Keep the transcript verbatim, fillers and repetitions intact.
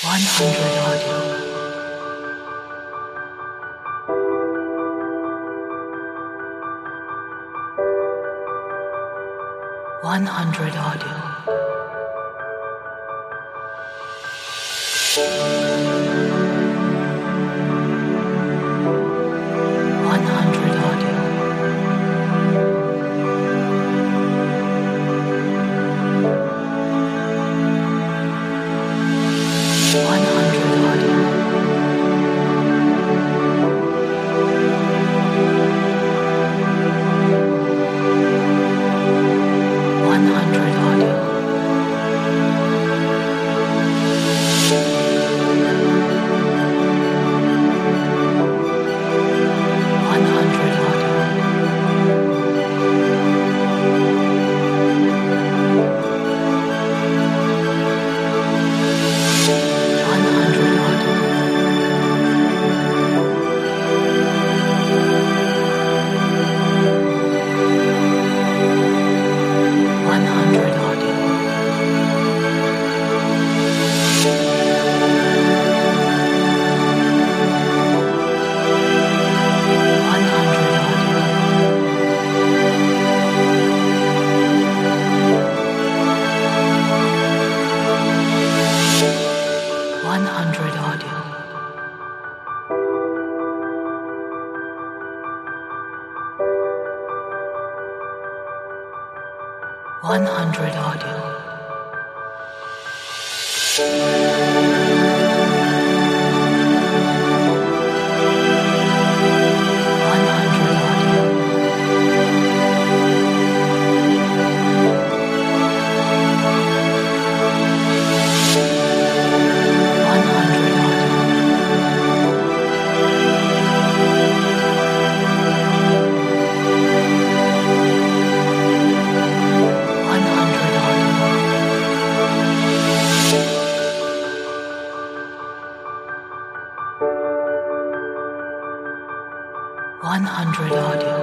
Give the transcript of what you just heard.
one hundred audio. one hundred audio. one hundred audio. one hundred audio. one hundred audio. one hundred audio. one hundred audio. one hundred audio. one hundred audio. one hundred audio. one hundred audio. one hundred audio. one hundred audio. one hundred audio. one hundred audio.